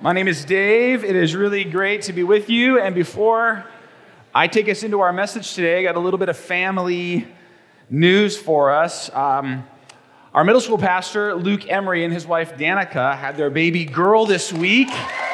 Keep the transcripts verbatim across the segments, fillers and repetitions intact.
My name is Dave. It is really great to be with you. And before I take us into our message today, I got a little bit of family news for us. Um, our middle school pastor, Luke Emery, and his wife, Danica, had their baby girl this week.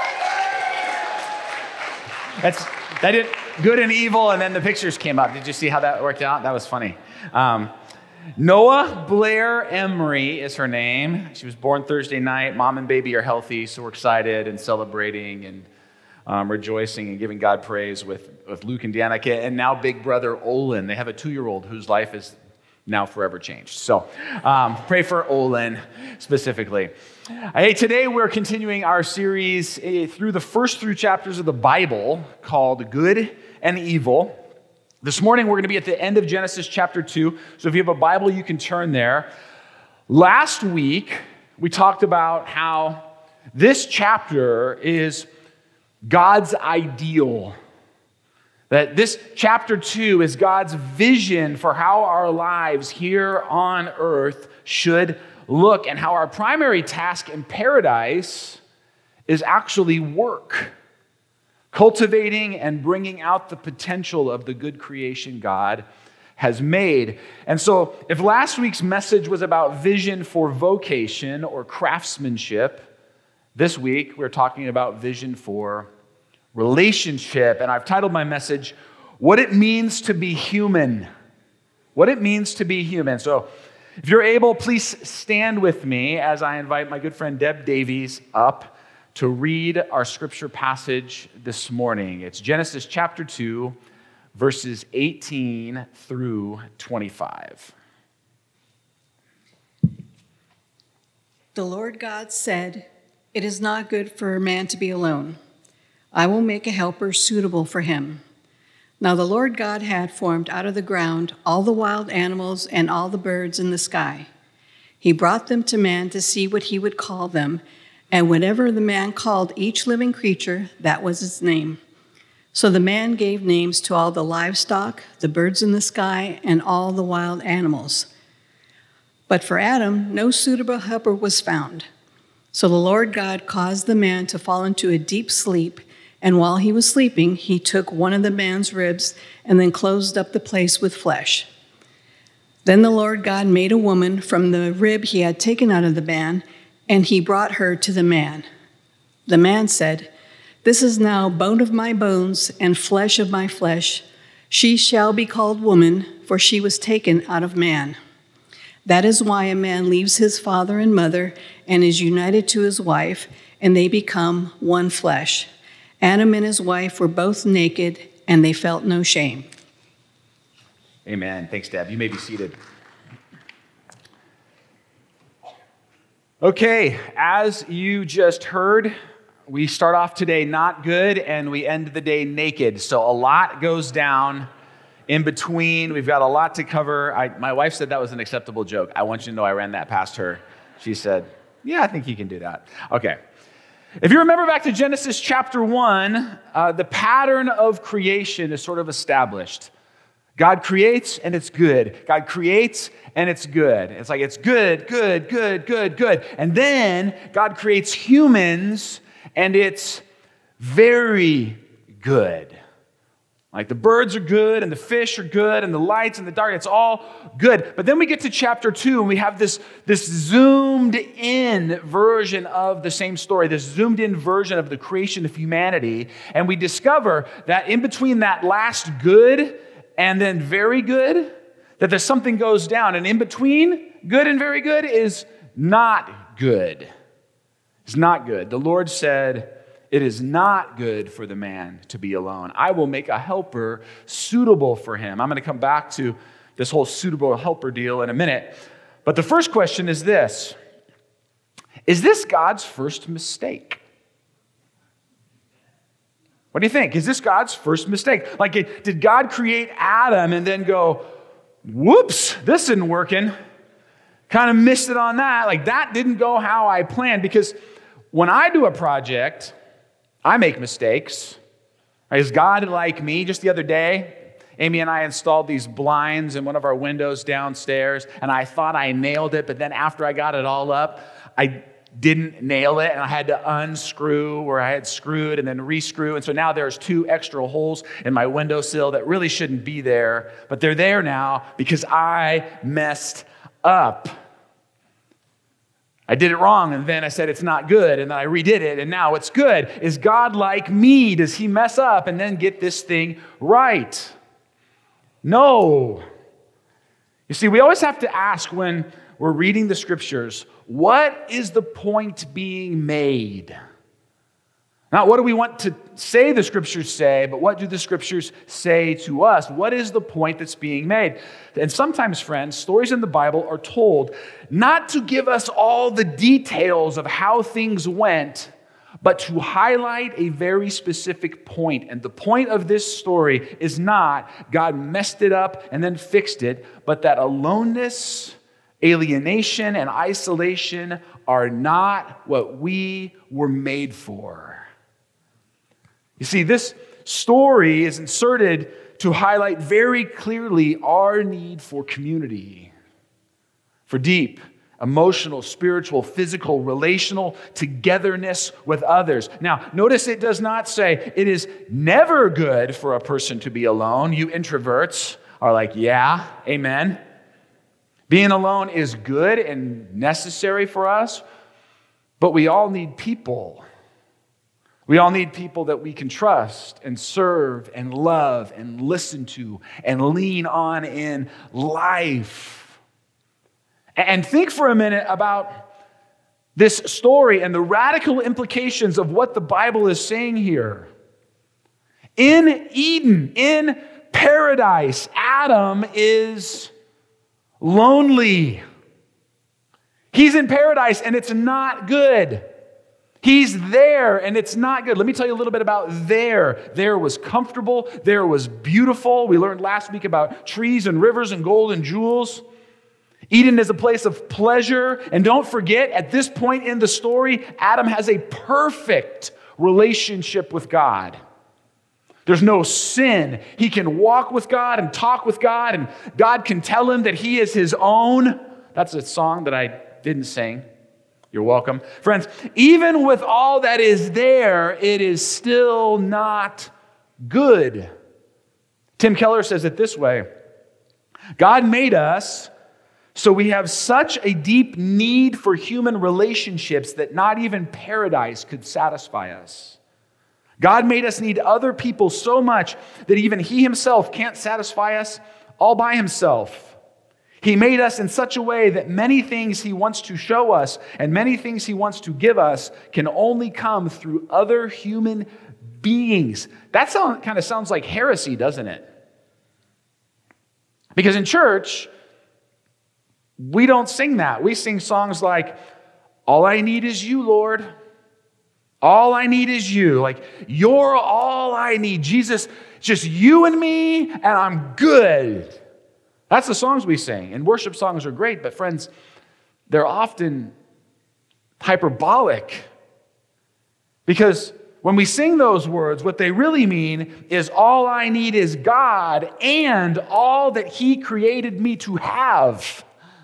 That's that did good and evil, and then the pictures came up. Did you see how that worked out? That was funny. Um, Noah Blair Emery is her name. She was born Thursday night. Mom and baby are healthy, so we're excited and celebrating and um, rejoicing and giving God praise with, with Luke and Danica, and now big brother Olin. They have a two-year-old whose life is now forever changed. So um, pray for Olin specifically. Hey, today we're continuing our series uh, through the first three chapters of the Bible called Good and Evil. This morning, we're going to be at the end of Genesis chapter two, so if you have a Bible, you can turn there. Last week, we talked about how this chapter is God's ideal, that this chapter two is God's vision for how our lives here on earth should look, and how our primary task in paradise is actually work. Cultivating and bringing out the potential of the good creation God has made. And so, if last week's message was about vision for vocation or craftsmanship, this week we're talking about vision for relationship. And I've titled my message, What It Means to Be Human. What it means to be human. So, if you're able, please stand with me as I invite my good friend Deb Davies up to read our scripture passage this morning. It's Genesis chapter two, verses eighteen through twenty-five. The Lord God said, "It is not good for a man to be alone. I will make a helper suitable for him." Now the Lord God had formed out of the ground all the wild animals and all the birds in the sky. He brought them to man to see what he would call them, and whatever the man called each living creature, that was its name. So the man gave names to all the livestock, the birds in the sky, and all the wild animals. But for Adam, no suitable helper was found. So the Lord God caused the man to fall into a deep sleep, and while he was sleeping, he took one of the man's ribs and then closed up the place with flesh. Then the Lord God made a woman from the rib he had taken out of the man, and he brought her to the man. The man said, "This is now bone of my bones and flesh of my flesh. She shall be called woman, for she was taken out of man. That is why a man leaves his father and mother and is united to his wife, and they become one flesh. Adam and his wife were both naked, and they felt no shame." Amen. Thanks, Deb. You may be seated. Okay, as you just heard, we start off today not good and we end the day naked. So a lot goes down in between. We've got a lot to cover. I, my wife said that was an acceptable joke. I want you to know I ran that past her. She said, "Yeah, I think you can do that." Okay. If you remember back to Genesis chapter one, uh, the pattern of creation is sort of established. God creates and it's good. God creates and it's good. It's like it's good, good, good, good, good. And then God creates humans and it's very good. Like the birds are good and the fish are good and the lights and the dark, it's all good. But then we get to chapter two and we have this, this zoomed in version of the same story, this zoomed in version of the creation of humanity. And we discover that in between that last good and then very good, that there's something goes down. And in between good and very good is not good. It's not good. The Lord said, "It is not good for the man to be alone. I will make a helper suitable for him." I'm going to come back to this whole suitable helper deal in a minute. But the first question is this: is this God's first mistake? What do you think? Is this God's first mistake? Like, did God create Adam and then go, "Whoops, this isn't working. Kind of missed it on that. Like, that didn't go how I planned." Because when I do a project, I make mistakes. Is God like me? Just the other day, Amy and I installed these blinds in one of our windows downstairs, and I thought I nailed it, but then after I got it all up, I didn't nail it, and I had to unscrew where I had screwed and then rescrew. And so now there's two extra holes in my windowsill that really shouldn't be there, but they're there now because I messed up. I did it wrong, and then I said it's not good, and then I redid it, and now it's good. Is God like me? Does he mess up and then get this thing right? No. You see, we always have to ask when we're reading the scriptures, what is the point being made? Not what do we want to say the scriptures say, but what do the scriptures say to us? What is the point that's being made? And sometimes, friends, stories in the Bible are told not to give us all the details of how things went, but to highlight a very specific point. And the point of this story is not God messed it up and then fixed it, but that aloneness, alienation, and isolation are not what we were made for. You see, this story is inserted to highlight very clearly our need for community, for deep, emotional, spiritual, physical, relational togetherness with others. Now, notice it does not say it is never good for a person to be alone. You introverts are like, yeah, amen. Being alone is good and necessary for us, but we all need people. We all need people that we can trust and serve and love and listen to and lean on in life. And think for a minute about this story and the radical implications of what the Bible is saying here. In Eden, in paradise, Adam is lonely. He's in paradise and it's not good. He's there and it's not good. Let me tell you a little bit about there. There was comfortable. There was beautiful. We learned last week about trees and rivers and gold and jewels. Eden is a place of pleasure. And don't forget, at this point in the story, Adam has a perfect relationship with God. There's no sin. He can walk with God and talk with God, and God can tell him that he is his own. That's a song that I didn't sing. You're welcome. Friends, even with all that is there, it is still not good. Tim Keller says it this way: God made us so we have such a deep need for human relationships that not even paradise could satisfy us. God made us need other people so much that even he himself can't satisfy us all by himself. He made us in such a way that many things he wants to show us and many things he wants to give us can only come through other human beings. That sound, kind of sounds like heresy, doesn't it? Because in church, we don't sing that. We sing songs like, all I need is you, Lord. All I need is you. Like, you're all I need. Jesus, just you and me, and I'm good. That's the songs we sing. And worship songs are great, but friends, they're often hyperbolic. Because when we sing those words, what they really mean is all I need is God and all that he created me to have.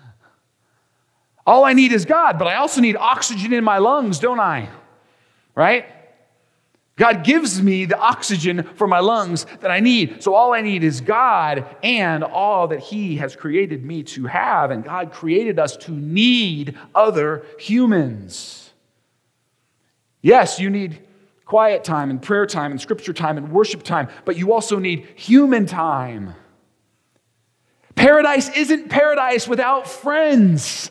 All I need is God, but I also need oxygen in my lungs, don't I? Right? God gives me the oxygen for my lungs that I need. So all I need is God and all that he has created me to have. And God created us to need other humans. Yes, you need quiet time and prayer time and scripture time and worship time, but you also need human time. Paradise isn't paradise without friends.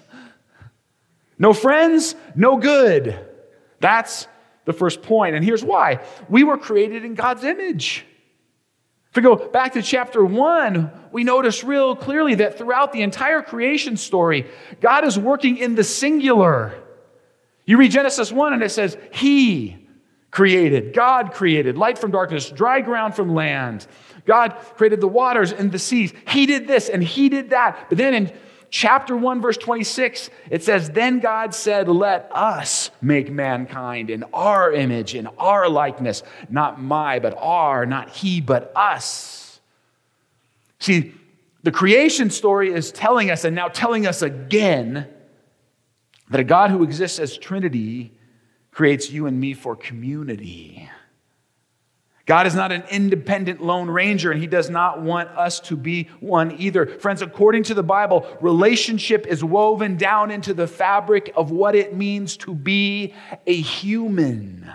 No friends, no good. That's the first point. And here's why. We were created in God's image. If we go back to chapter one, we notice real clearly that throughout the entire creation story, God is working in the singular. You read Genesis one and it says, he created, God created light from darkness, dry ground from land. God created the waters and the seas. He did this and he did that. But then in chapter one, verse twenty-six, it says, then God said, let us make mankind in our image, in our likeness. Not my, but our, not he, but us. See, the creation story is telling us, and now telling us again, that a God who exists as Trinity creates you and me for community. God is not an independent lone ranger, and he does not want us to be one either. Friends, according to the Bible, relationship is woven down into the fabric of what it means to be a human.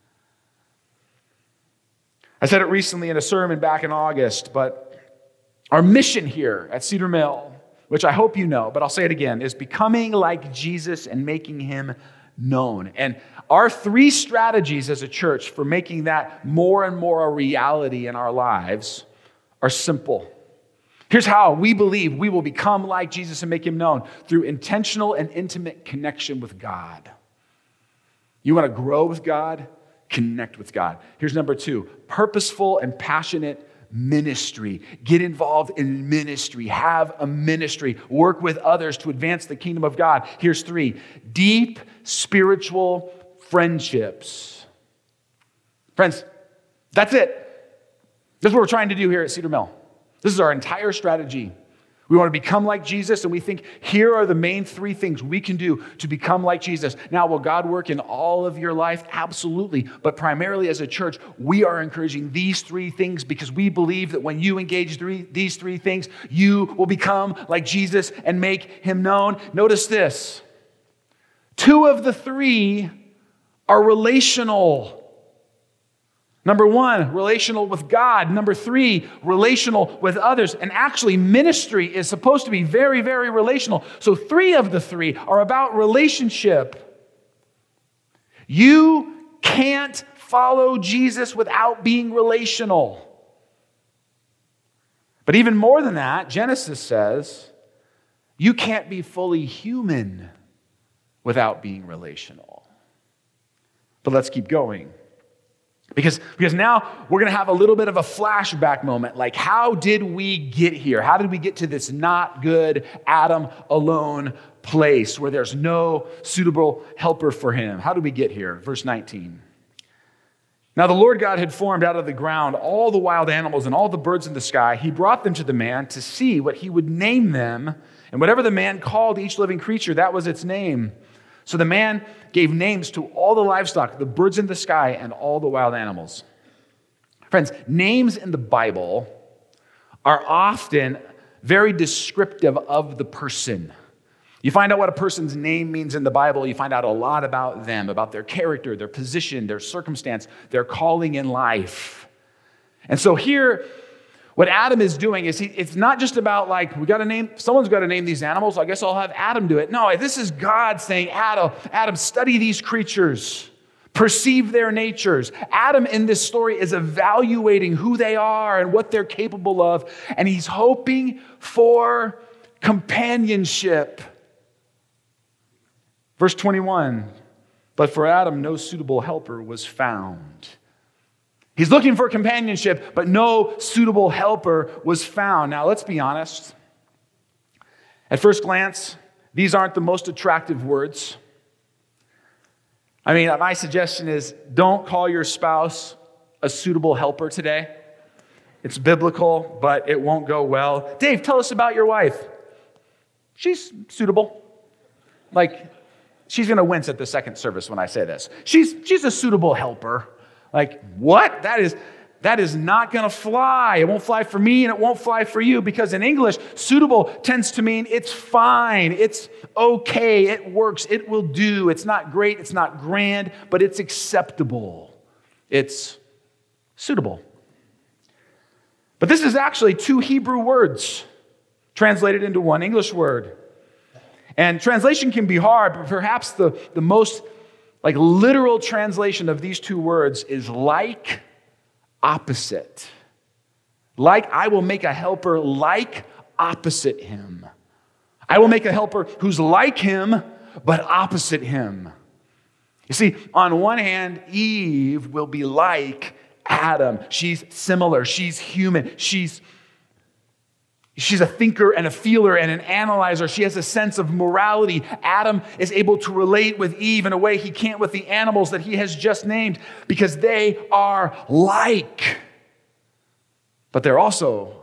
I said it recently in a sermon back in August, but our mission here at Cedar Mill, which I hope you know, but I'll say it again, is becoming like Jesus and making him known. And our three strategies as a church for making that more and more a reality in our lives are simple. Here's how we believe we will become like Jesus and make him known: through intentional and intimate connection with God. You want to grow with God? Connect with God. Here's number two: purposeful and passionate ministry. Get involved in ministry. Have a ministry. Work with others to advance the kingdom of God. Here's three: deep spiritual friendships. Friends, that's it. This is what we're trying to do here at Cedar Mill. This is our entire strategy. We want to become like Jesus, and we think here are the main three things we can do to become like Jesus. Now, will God work in all of your life? Absolutely. But primarily as a church, we are encouraging these three things because we believe that when you engage three, these three things, you will become like Jesus and make him known. Notice this. Two of the three are relational. Number one, relational with God. Number three, relational with others. And actually, ministry is supposed to be very, very relational. So three of the three are about relationship. You can't follow Jesus without being relational. But even more than that, Genesis says, you can't be fully human without being relational. But let's keep going. Because, because now we're going to have a little bit of a flashback moment. Like, how did we get here? How did we get to this not good Adam alone place where there's no suitable helper for him? How did we get here? Verse nineteen. Now the Lord God had formed out of the ground all the wild animals and all the birds in the sky. He brought them to the man to see what he would name them. And whatever the man called each living creature, that was its name. So the man gave names to all the livestock, the birds in the sky, and all the wild animals. Friends, names in the Bible are often very descriptive of the person. You find out what a person's name means in the Bible, you find out a lot about them, about their character, their position, their circumstance, their calling in life. And so here, what Adam is doing is he, it's not just about like, we got to name, someone's got to name these animals, so I guess I'll have Adam do it. No, this is God saying, Adam, Adam, study these creatures, perceive their natures. Adam in this story is evaluating who they are and what they're capable of, and he's hoping for companionship. Verse twenty-one, but for Adam, no suitable helper was found. He's looking for companionship, but no suitable helper was found. Now, let's be honest. At first glance, these aren't the most attractive words. I mean, my suggestion is don't call your spouse a suitable helper today. It's biblical, but it won't go well. Dave, tell us about your wife. She's suitable. Like, she's going to wince at the second service when I say this. She's, she's a suitable helper. Like, what? That is, that is not going to fly. It won't fly for me and it won't fly for you because in English, suitable tends to mean it's fine, it's okay, it works, it will do. It's not great, it's not grand, but it's acceptable. It's suitable. But this is actually two Hebrew words translated into one English word. And translation can be hard, but perhaps the, the most Like literal translation of these two words is like opposite. Like, I will make a helper like opposite him. I will make a helper who's like him, but opposite him. You see, on one hand, Eve will be like Adam. She's similar. She's human. She's She's a thinker and a feeler and an analyzer. She has a sense of morality. Adam is able to relate with Eve in a way he can't with the animals that he has just named because they are like. But they're also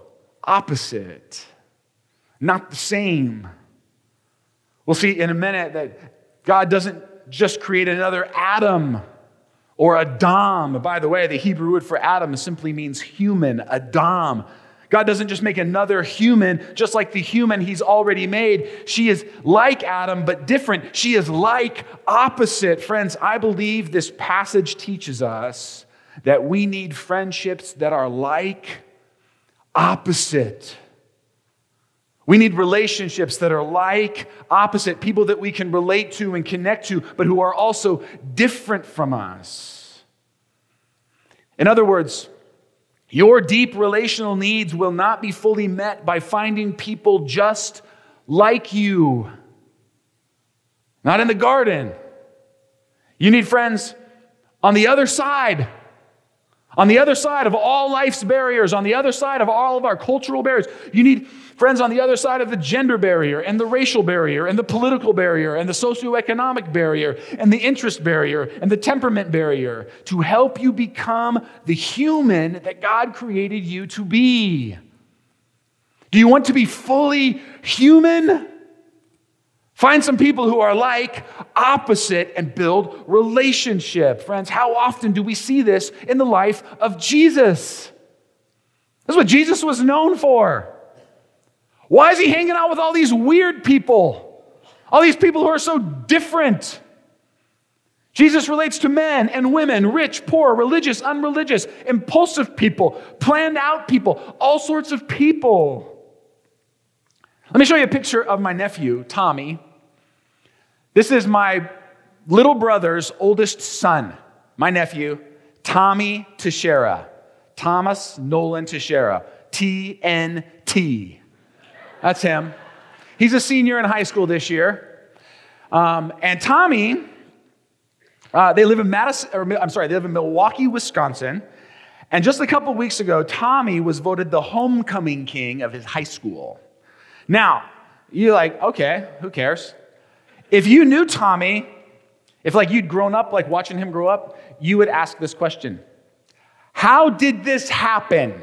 opposite, not the same. We'll see in a minute that God doesn't just create another Adam or Adam. By the way, the Hebrew word for Adam simply means human, Adam. God doesn't just make another human, just like the human he's already made. She is like Adam, but different. She is like, opposite. Friends, I believe this passage teaches us that we need friendships that are like, opposite. We need relationships that are like, opposite. People that we can relate to and connect to, but who are also different from us. In other words, your deep relational needs will not be fully met by finding people just like you. Not in the garden. You need friends on the other side. On the other side of all life's barriers, on the other side of all of our cultural barriers. You need friends on the other side of the gender barrier and the racial barrier and the political barrier and the socioeconomic barrier and the interest barrier and the temperament barrier to help you become the human that God created you to be. Do you want to be fully human? Find some people who are like, opposite, and build relationship. Friends, how often do we see this in the life of Jesus? This is what Jesus was known for. Why is he hanging out with all these weird people? All these people who are so different. Jesus relates to men and women, rich, poor, religious, unreligious, impulsive people, planned out people, all sorts of people. Let me show you a picture of my nephew, Tommy. This is my little brother's oldest son, my nephew, Tommy Teixeira. Thomas Nolan Teixeira, T N T. That's him. He's a senior in high school this year. Um, and Tommy, uh, they live in Madison, or, I'm sorry, they live in Milwaukee, Wisconsin. And just a couple weeks ago, Tommy was voted the homecoming king of his high school. Now, you're like, okay, who cares? If you knew Tommy, if like you'd grown up, like watching him grow up, you would ask this question. How did this happen?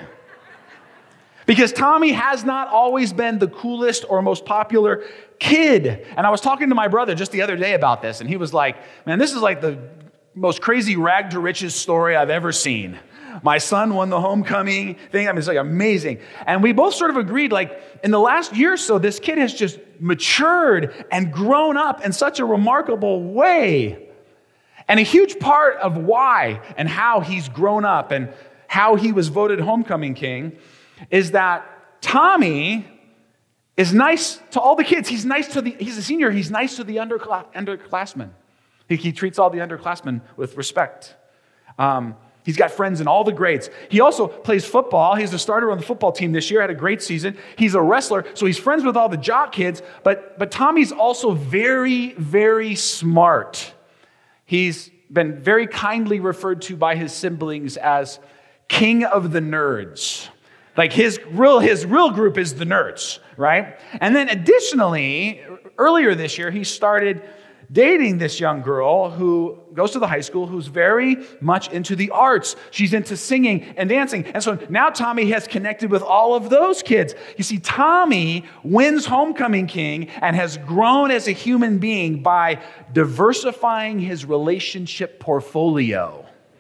Because Tommy has not always been the coolest or most popular kid. And I was talking to my brother just the other day about this, and he was like, man, this is like the most crazy rag to riches story I've ever seen. My son won the homecoming thing. I mean, it's like amazing. And we both sort of agreed, like, in the last year or so, this kid has just matured and grown up in such a remarkable way. And a huge part of why and how he's grown up and how he was voted homecoming king is that Tommy is nice to all the kids. He's nice to the, he's a senior, he's nice to the underclass, underclassmen. He, he treats all the underclassmen with respect. Um, He's got friends in all the grades. He also plays football. He's the starter on the football team this year, had a great season. He's a wrestler, so he's friends with all the jock kids. But, but Tommy's also very, very smart. He's been very kindly referred to by his siblings as king of the nerds. Like his real, his real group is the nerds, right? And then additionally, earlier this year, he started dating this young girl who goes to the high school who's very much into the arts. She's into singing and dancing. And so now Tommy has connected with all of those kids. You see, Tommy wins homecoming king and has grown as a human being by diversifying his relationship portfolio.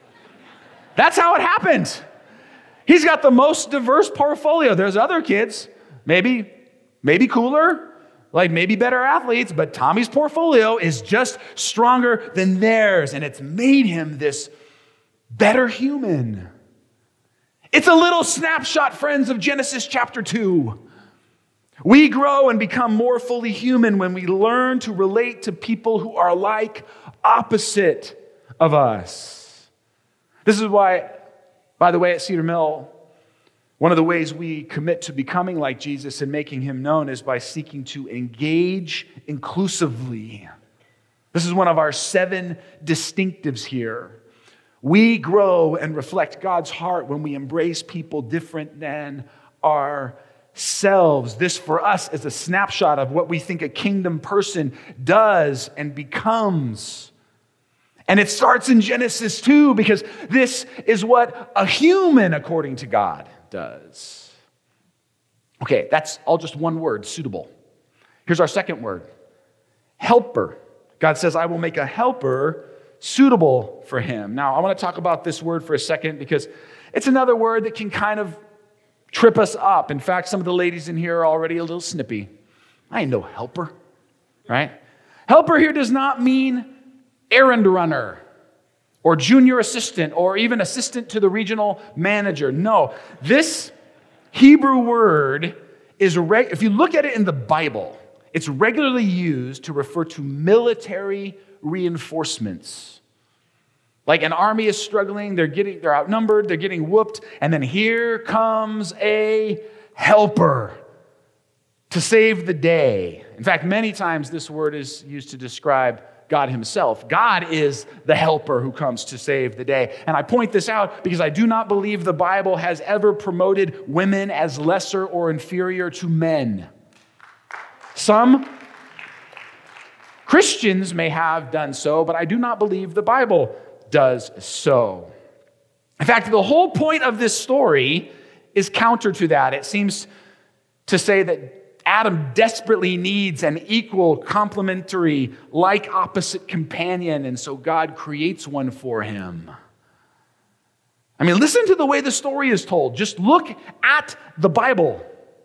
That's how it happened. He's got the most diverse portfolio. There's other kids, maybe, maybe cooler, like maybe better athletes, but Tommy's portfolio is just stronger than theirs, and it's made him this better human. It's a little snapshot, friends, of Genesis chapter two. We grow and become more fully human when we learn to relate to people who are like, opposite of us. This is why, by the way, at Cedar Mill, one of the ways we commit to becoming like Jesus and making him known is by seeking to engage inclusively. This is one of our seven distinctives here. We grow and reflect God's heart when we embrace people different than ourselves. This for us is a snapshot of what we think a kingdom person does and becomes. And it starts in Genesis two because this is what a human, according to God, does. Okay, that's all just one word, suitable. Here's our second word, helper. God says, I will make a helper suitable for him. Now, I want to talk about this word for a second because it's another word that can kind of trip us up. In fact, some of the ladies in here are already a little snippy. I ain't no helper, right? Helper here does not mean errand runner or junior assistant or even assistant to the regional manager. No, this Hebrew word is, reg- if you look at it in the Bible, it's regularly used to refer to military reinforcements. Like an army is struggling, they're getting, they're outnumbered, they're getting whooped, and then here comes a helper to save the day. In fact, many times this word is used to describe God himself. God is the helper who comes to save the day. And I point this out because I do not believe the Bible has ever promoted women as lesser or inferior to men. Some Christians may have done so, but I do not believe the Bible does so. In fact, the whole point of this story is counter to that. It seems to say that Adam desperately needs an equal, complementary, like opposite companion, and so God creates one for him. I mean, listen to the way the story is told. Just look at the Bible.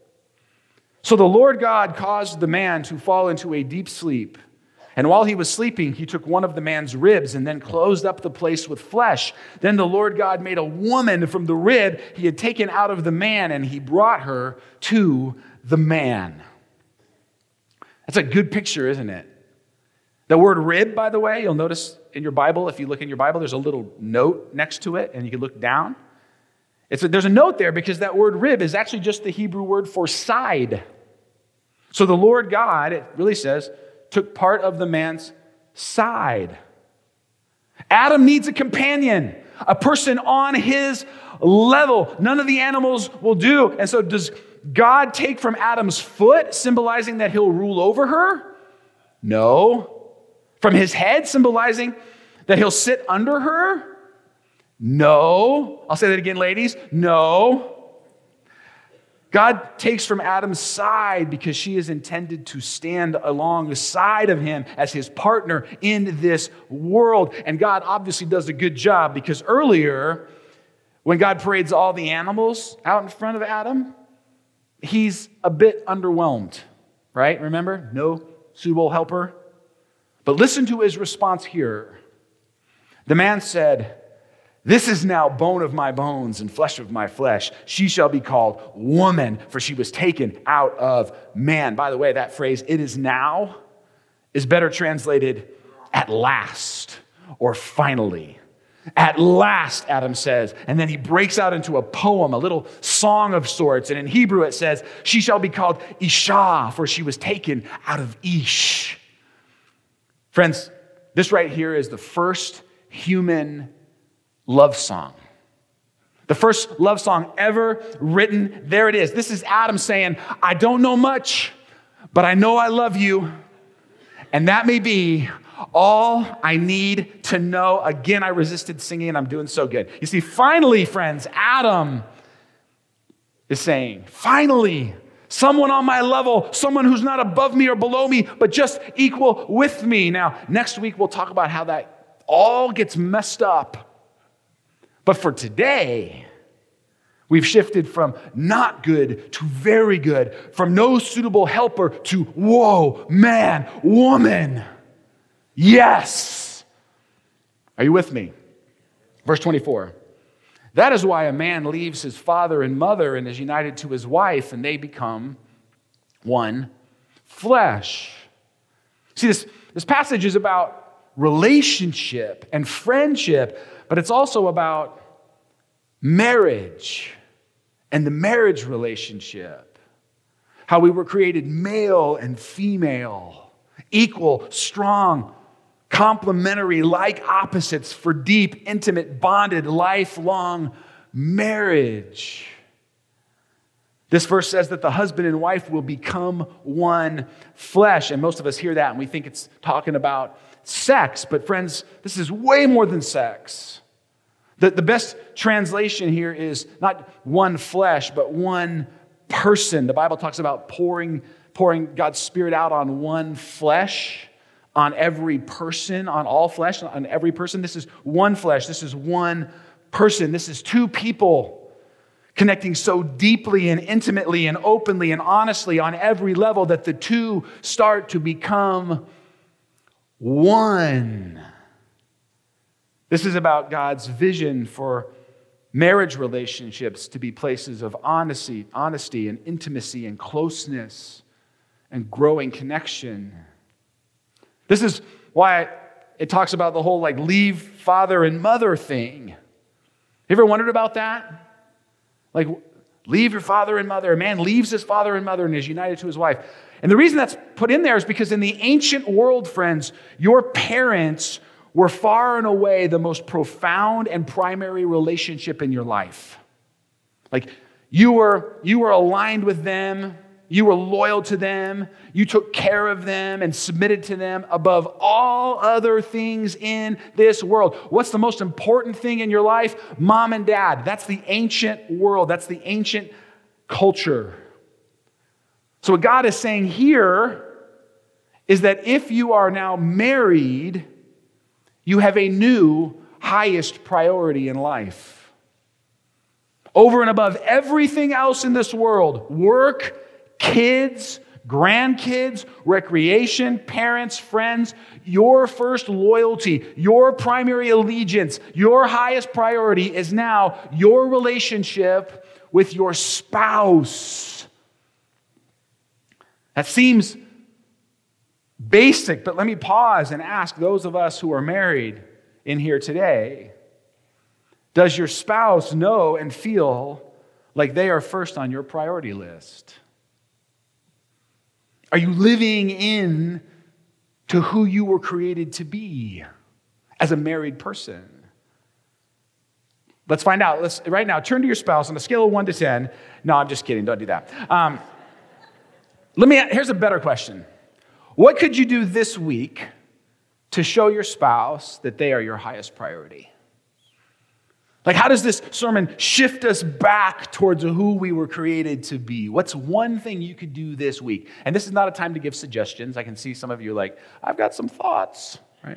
So the Lord God caused the man to fall into a deep sleep. And while he was sleeping, he took one of the man's ribs and then closed up the place with flesh. Then the Lord God made a woman from the rib he had taken out of the man, and he brought her to the man. That's a good picture, isn't it? The word rib, by the way, you'll notice in your Bible, if you look in your Bible, there's a little note next to it, and you can look down. It's a, there's a note there because that word rib is actually just the Hebrew word for side. So the Lord God, it really says, took part of the man's side. Adam needs a companion, a person on his level. None of the animals will do. And so does God take from Adam's foot, symbolizing that he'll rule over her? No. From his head, symbolizing that he'll sit under her? No. I'll say that again, ladies. No. God takes from Adam's side because she is intended to stand alongside of him as his partner in this world. And God obviously does a good job because earlier, when God parades all the animals out in front of Adam, he's a bit underwhelmed, right? Remember? No suitable helper. But listen to his response here. The man said, "This is now bone of my bones and flesh of my flesh. She shall be called woman, for she was taken out of man." By the way, that phrase, "it is now," is better translated "at last" or "finally." At last, Adam says. And then he breaks out into a poem, a little song of sorts. And in Hebrew it says, "She shall be called Isha, for she was taken out of Ish." Friends, this right here is the first human love song. The first love song ever written. There it is. This is Adam saying, "I don't know much, but I know I love you. And that may be all I need to know." Again, I resisted singing, and I'm doing so good. You see, finally, friends, Adam is saying, finally, someone on my level, someone who's not above me or below me, but just equal with me. Now, next week, we'll talk about how that all gets messed up. But for today, we've shifted from not good to very good, from no suitable helper to whoa, man, woman. Yes. Are you with me? Verse twenty-four. That is why a man leaves his father and mother and is united to his wife, and they become one flesh. See, this, this passage is about relationship and friendship, but it's also about marriage and the marriage relationship. How we were created male and female, equal, strong, complementary, like opposites for deep, intimate, bonded, lifelong marriage. This verse says that the husband and wife will become one flesh. And most of us hear that and we think it's talking about sex. But friends, this is way more than sex. The, the best translation here is not one flesh, but one person. The Bible talks about pouring, pouring God's Spirit out on one flesh. on every person, on all flesh, on every person. This is one flesh. This is one person. This is two people connecting so deeply and intimately and openly and honestly on every level that the two start to become one. This is about God's vision for marriage relationships to be places of honesty, honesty and intimacy and closeness and growing connection. This is why it talks about the whole like leave father and mother thing. You ever wondered about that? Like leave your father and mother. A man leaves his father and mother and is united to his wife. And the reason that's put in there is because in the ancient world, friends, your parents were far and away the most profound and primary relationship in your life. Like you were, you were aligned with them. You were loyal to them. You took care of them and submitted to them above all other things in this world. What's the most important thing in your life? Mom and dad. That's the ancient world. That's the ancient culture. So what God is saying here is that if you are now married, you have a new highest priority in life. Over and above everything else in this world, work, kids, grandkids, recreation, parents, friends, your first loyalty, your primary allegiance, your highest priority is now your relationship with your spouse. That seems basic, but let me pause and ask those of us who are married in here today, does your spouse know and feel like they are first on your priority list? Are you living in to who you were created to be as a married person? Let's find out. Let's right now turn to your spouse on a scale of one to ten. No, I'm just kidding. Don't do that. Um, let me. Here's a better question. What could you do this week to show your spouse that they are your highest priority? Like, how does this sermon shift us back towards who we were created to be? What's one thing you could do this week? And this is not a time to give suggestions. I can see some of you like, I've got some thoughts, right?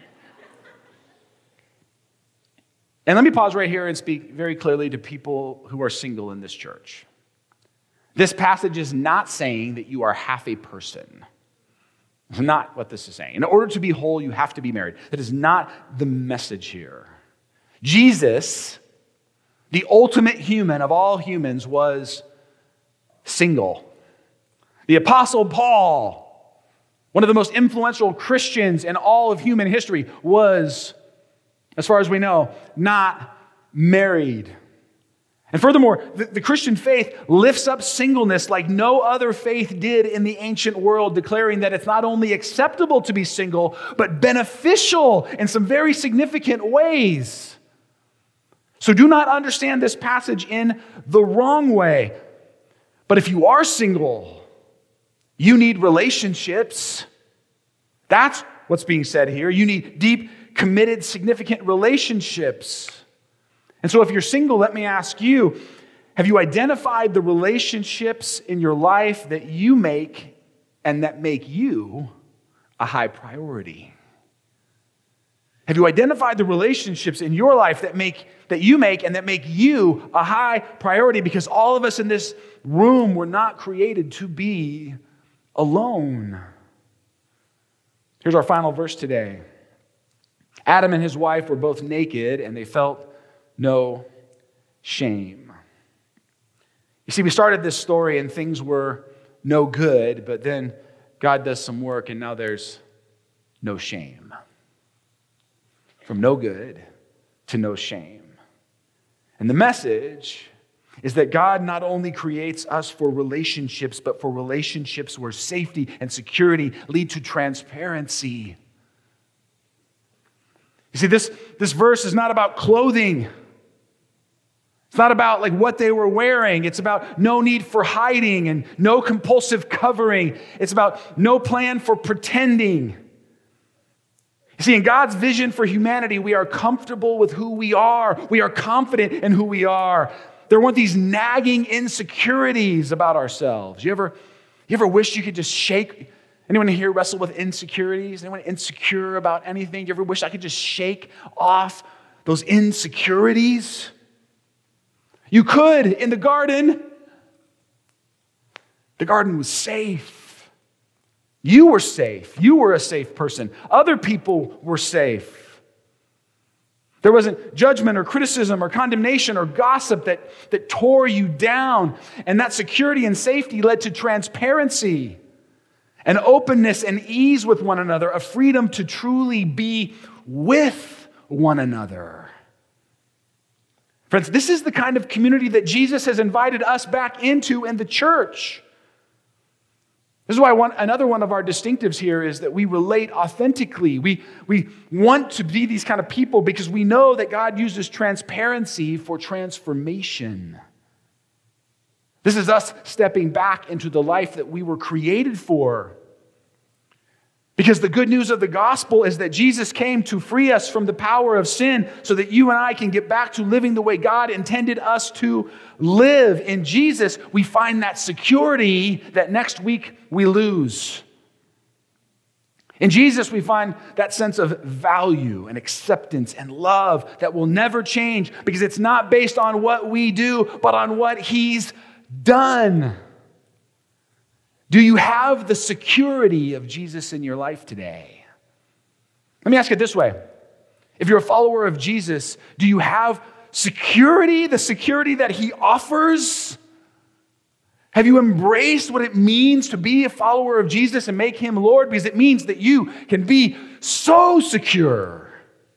And let me pause right here and speak very clearly to people who are single in this church. This passage is not saying that you are half a person. It's not what this is saying. In order to be whole, you have to be married. That is not the message here. Jesus, the ultimate human of all humans, was single. The Apostle Paul, one of the most influential Christians in all of human history, was, as far as we know, not married. And furthermore, the, the Christian faith lifts up singleness like no other faith did in the ancient world, declaring that it's not only acceptable to be single, but beneficial in some very significant ways. So do not understand this passage in the wrong way. But if you are single, you need relationships. That's what's being said here. You need deep, committed, significant relationships. And so if you're single, let me ask you, have you identified the relationships in your life that you make and that make you a high priority? Have you identified the relationships in your life that make that you make and that make you a high priority? Because all of us in this room were not created to be alone. Here's our final verse today. Adam and his wife were both naked and they felt no shame. You see, we started this story and things were no good, but then God does some work and now there's no shame. From no good to no shame. And the message is that God not only creates us for relationships, but for relationships where safety and security lead to transparency. You see, this, this verse is not about clothing. It's not about like what they were wearing. It's about no need for hiding and no compulsive covering. It's about no plan for pretending. You see, in God's vision for humanity, we are comfortable with who we are. We are confident in who we are. There weren't these nagging insecurities about ourselves. You ever, you ever wish you could just shake Anyone here wrestle with insecurities? Anyone insecure about anything? Do you ever wish I could just shake off those insecurities? You could in the garden. The garden was safe. You were safe. You were a safe person. Other people were safe. There wasn't judgment or criticism or condemnation or gossip that, that tore you down. And that security and safety led to transparency and openness and ease with one another, a freedom to truly be with one another. Friends, this is the kind of community that Jesus has invited us back into in the church. This is why one, another one of our distinctives here is that we relate authentically. We, we want to be these kind of people because we know that God uses transparency for transformation. This is us stepping back into the life that we were created for. Because the good news of the gospel is that Jesus came to free us from the power of sin so that you and I can get back to living the way God intended us to live. In Jesus, we find that security that next week we lose. In Jesus, we find that sense of value and acceptance and love that will never change because it's not based on what we do, but on what He's done. Do you have the security of Jesus in your life today? Let me ask it this way. If you're a follower of Jesus, do you have security, the security that He offers? Have you embraced what it means to be a follower of Jesus and make Him Lord? Because it means that you can be so secure.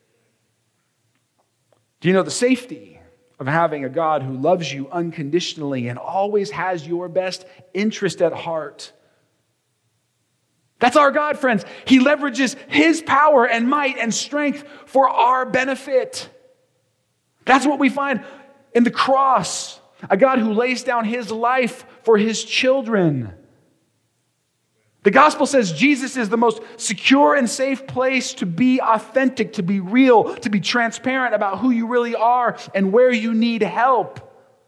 Do you know the safety of having a God who loves you unconditionally and always has your best interest at heart? That's our God, friends. He leverages His power and might and strength for our benefit. That's what we find in the cross. A God who lays down His life for His children. The gospel says Jesus is the most secure and safe place to be authentic, to be real, to be transparent about who you really are and where you need help.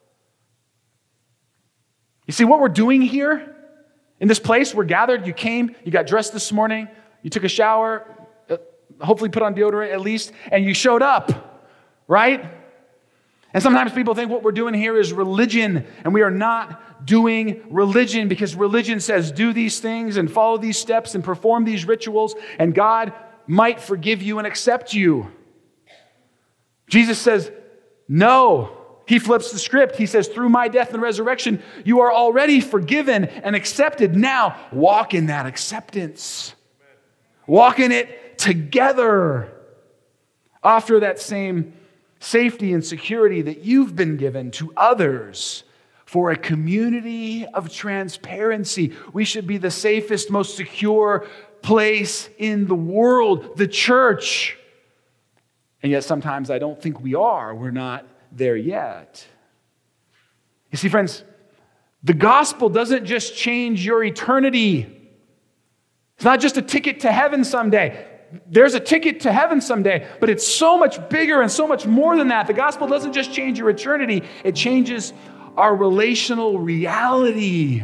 You see, what we're doing here in this place, we're gathered, you came, you got dressed this morning, you took a shower, hopefully put on deodorant at least, and you showed up, right? And sometimes people think what we're doing here is religion, and we are not doing religion because religion says do these things and follow these steps and perform these rituals, and God might forgive you and accept you. Jesus says, no. He flips the script. He says, through my death and resurrection, you are already forgiven and accepted. Now, walk in that acceptance. Walk in it together. Offer that same safety and security that you've been given to others for a community of transparency. We should be the safest, most secure place in the world, the church. And yet sometimes I don't think we are. We're not there yet. You see, friends, the gospel doesn't just change your eternity. It's not just a ticket to heaven someday. There's a ticket to heaven someday, but it's so much bigger and so much more than that. The gospel doesn't just change your eternity, it changes our relational reality.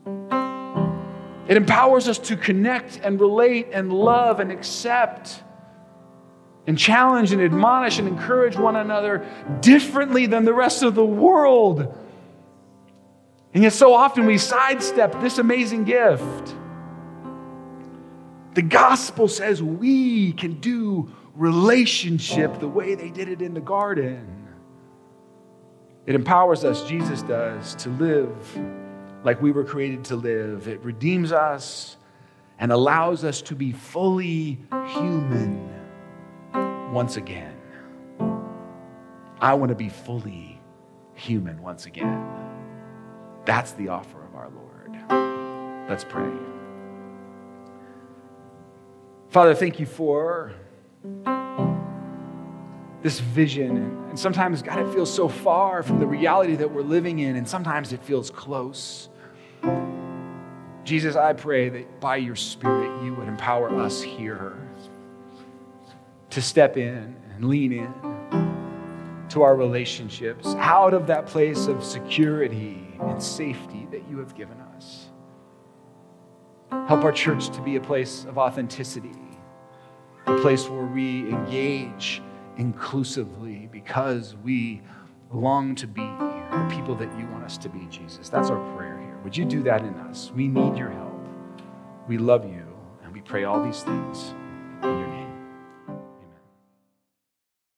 It empowers us to connect and relate and love and accept and challenge and admonish and encourage one another differently than the rest of the world. And yet so often we sidestep this amazing gift. The gospel says we can do relationship the way they did it in the garden. It empowers us, Jesus does, to live like we were created to live. It redeems us and allows us to be fully human once again. I want to be fully human once again. That's the offer of our Lord. Let's pray. Father, thank you for this vision. And sometimes, God, it feels so far from the reality that we're living in, and sometimes it feels close. Jesus, I pray that by your Spirit, you would empower us here to step in and lean in to our relationships out of that place of security and safety that you have given us. Help our church to be a place of authenticity, a place where we engage inclusively because we long to be the people that you want us to be, Jesus. That's our prayer here. Would you do that in us? We need your help. We love you, and we pray all these things